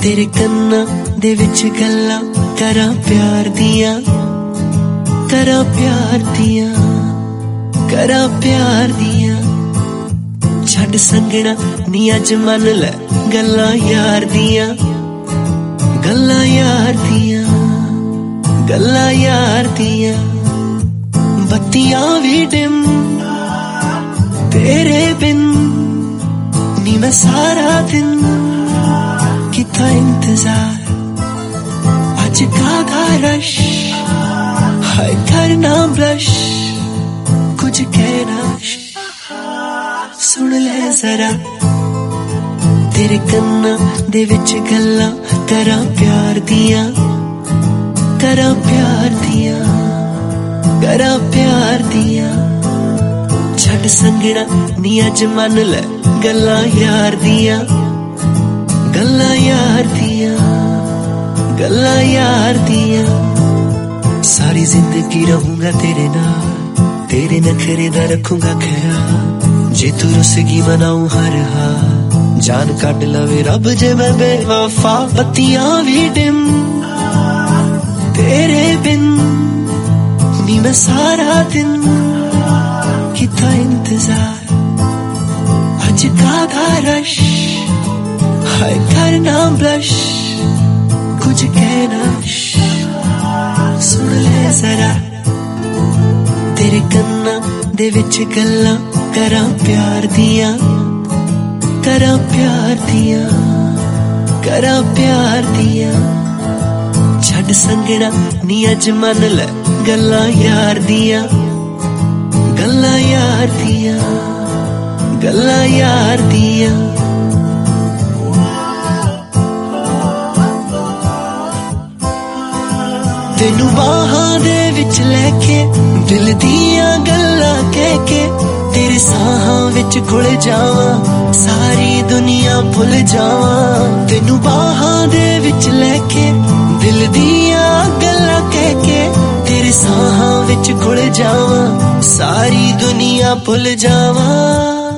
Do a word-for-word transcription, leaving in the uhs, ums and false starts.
तेरे कन्ना दे विच गल्लां करा प्यार दिया, करा प्यार दिया, करा प्यार दिया। छड़ संगना नी अज मन ले गल्लां यार दिया, गल्लां यार दिया, गल्लां यार दिया। बत्तियां भी डिम तेरे बिन नी मैं सारा दिन कितना इंतजार। आज कादा रश हाय करना ब्लश, कुछ कहना सुन ले जरा। तेरे कन्ना दे विच गल्लां करा प्यार दिया, करा प्यार दिया, करा प्यार दिया। छड़ संगना नी अज मन ले गल्लां यार दिया, गल्लां यार दिया, गल्लां यार दिया। सारी जिंदगी रहूंगा तेरे नाल, तेरे नखरे दा रखूंगा ख्याल। जे तू रुसगी मनाऊं हर हाल, जान कट लवे रब जे मैं बेवफा। बत्तियां भी डिम तेरे बिन नी मैं सारा दिन कितना इंतजार। आज कादा रश हाय करना ब्लश, कुछ कहना सुन ले जरा। तेरे कन्ना दे विच गल्लां करा प्यार दिया, करा प्यार दिया, करा प्यार दिया। छड़ संगना नी अज मन ले गल्लां यार दिया, गल्लां यार दिया, गल्लां यार दिया। तेनू बाहां दे विच लेके दिल दियां गल्लां कह के, तेरे साहां विच घुल जावां सारी दुनिया भुल जावां। तेनू बाहां दे विच लेके दिल दियां गल्लां कह के, तेरे साहां विच घुल जावां सारी दुनिया भुल जावां।